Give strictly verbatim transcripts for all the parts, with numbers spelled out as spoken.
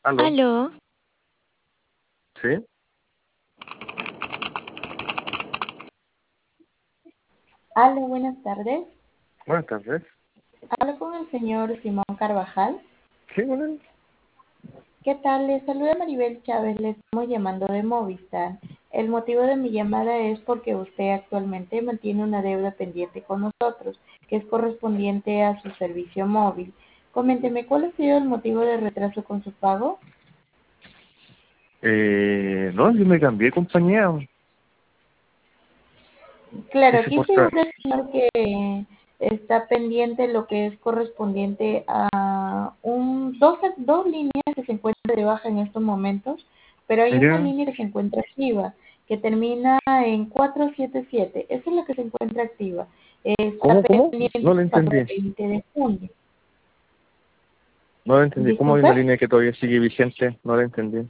Aló, Aló, ¿sí? Aló, buenas tardes. Buenas tardes. Hablo con el señor Simón Carvajal. ¿Sí, con él? ¿Qué tal? Le saluda Maribel Chávez, le estamos llamando de Movistar. El motivo de mi llamada es porque usted actualmente mantiene una deuda pendiente con nosotros, que es correspondiente a su servicio móvil. Coménteme, ¿cuál ha sido el motivo de retraso con su pago? Eh, no, yo me cambié de compañía. Claro, Ese aquí portal. figura, señor, que está pendiente lo que es correspondiente a un, dos, dos líneas que se encuentran de baja en estos momentos, pero hay una Ya. línea que se encuentra activa, que termina en cuatro siete siete. Esa es la que se encuentra activa. Está ¿Cómo, cómo? pendiente No lo hasta entendí. el veinte de junio. No lo entendí. ¿Cómo hay una Disculpe. línea que todavía sigue vigente? No lo entendí.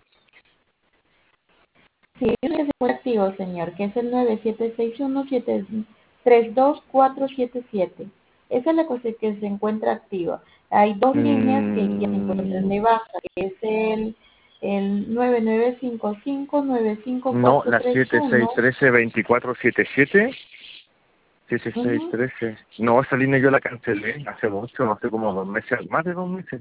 Sí, hay una que se encuentra activo, señor, que es el nueve siete seis uno siete tres dos cuatro siete siete. Esa es la cosa que se encuentra activa. Hay dos líneas que ya se encuentran Mm, de baja, que es el, el nueve nueve cinco cinco nueve cinco no, cuatro la tres siete seis uno. trece veinticuatro setenta y siete. siete seis Ujú. trece. No, esa línea yo la cancelé hace mucho, no sé, como dos meses, más de dos meses.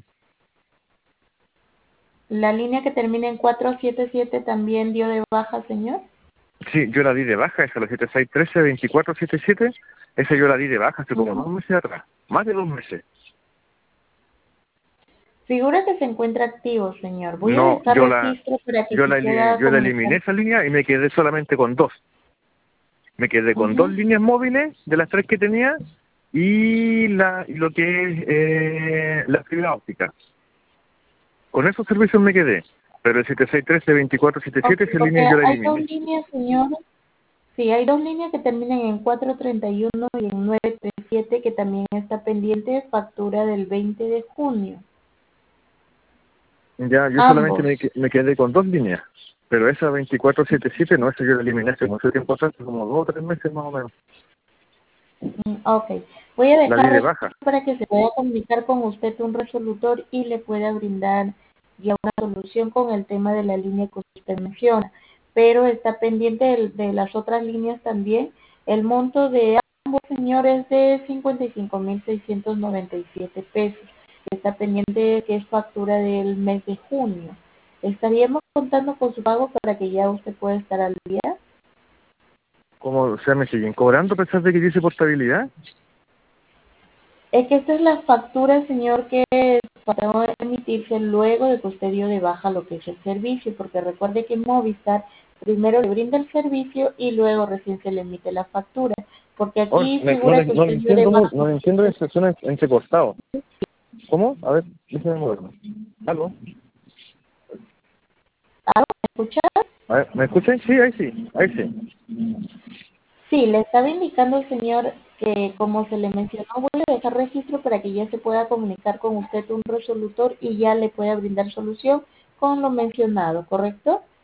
La línea que termina en cuatro siete siete también dio de baja, señor. Sí, yo la di de baja, esa la siete seis trece veinticuatro setenta y siete. Esa yo la di de baja hace como Ujú. dos meses atrás. Más de dos meses. Figura que se encuentra activo, señor. Voy a No, dejar yo la, registro para que yo se la, eli- pueda yo la comunicar. eliminé esa línea y me quedé solamente con dos. Me quedé con dos Ujú. líneas móviles de las tres que tenía y la y lo que es eh, la fibra óptica. Con esos servicios me quedé. Pero el siete seis trece veinticuatro setenta y Ok, siete esa línea porque yo la hay dos eliminé. líneas, señor. Sí, hay dos líneas que terminan en cuatro treinta y uno y en nueve treinta y siete que también está pendiente factura del veinte de junio. Ya, yo solamente Ambos. me, que- me quedé con dos líneas. Pero esa veinticuatro setenta y siete no, esa yo la eliminé hace mucho tiempo atrás, como dos o tres meses más o menos. Mm, Ok. Voy a La di dejar de registro baja. para que se pueda comunicar con usted un resolutor y le pueda brindar ya una solución con el tema de la línea que usted menciona. Pero está pendiente del- de, las otras líneas también. El monto de ambos señores de cincuenta y cinco mil seiscientos noventa y siete pesos. Está pendiente que es factura del mes de junio. Estaríamos contando con su pago para que ya usted pueda estar al día. Como, o sea, me siguen cobrando a pesar de que dice portabilidad. Es que esta es la factura, señor, que va a emitirse luego de que usted dio de baja lo que es el servicio, porque recuerde que Movistar primero le brinda el servicio y luego recién se le emite la factura, porque Oh, aquí me- no, figura le, que no le usted dio de entiendo, mu- baja. no le entiendo, eso suena entrecortado. ¿Cómo? A ver, déjame moverme. ¿Algo? ¿Ah, ¿me escucha? A ver, ¿me escuchan? Sí, ahí sí, ahí sí. Sí, le estaba indicando, señor, que como se le mencionó, voy a dejar registro para que ya se pueda comunicar con usted un resolutor y ya le pueda brindar solución con lo mencionado, ¿correcto?